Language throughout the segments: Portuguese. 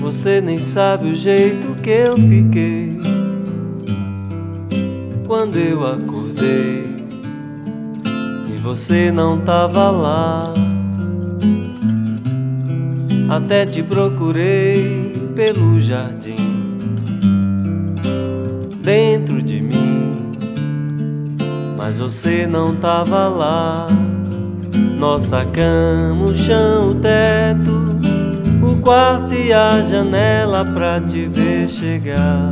Você nem sabe o jeito que eu fiquei quando eu acordei e você não tava lá. Até te procurei pelo jardim, dentro de mim, mas você não tava lá. Nossa cama, o chão, o teto, o quarto e a janela pra te ver chegar.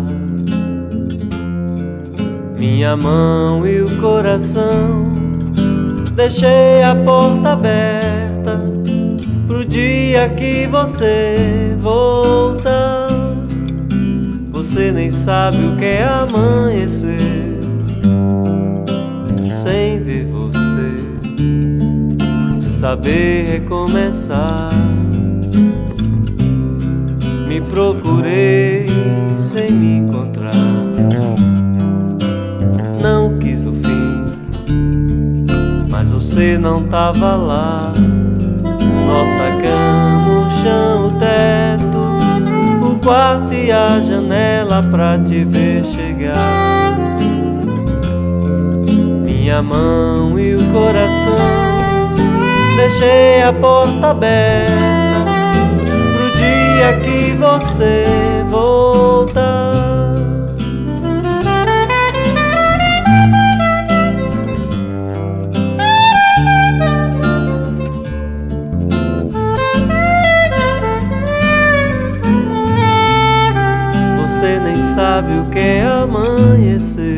Minha mão e o coração, deixei a porta aberta pro dia que você voltar. Você nem sabe o que é amanhecer sem ver você, saber recomeçar. Me procurei sem me encontrar, não quis o fim, mas você não tava lá. Nossa cama, o chão, o teto, o quarto e a janela pra te ver chegar. Minha mão e o coração, deixei a porta aberta pro dia que você voltar. Você nem sabe o que é amanhecer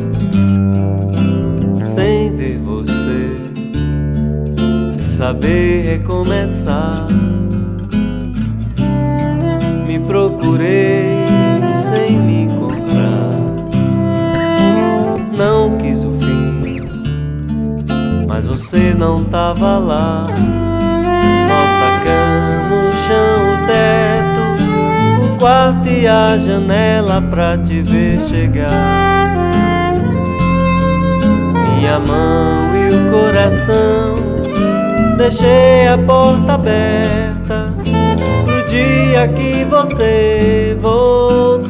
sem ver você, sem saber recomeçar. Me procurei sem me encontrar, não quis o fim, mas você não tava lá. Nossa cama, o chão, o teto, o quarto e a janela pra te ver chegar. Minha mão e o coração, deixei a porta aberta pro dia que você voltar.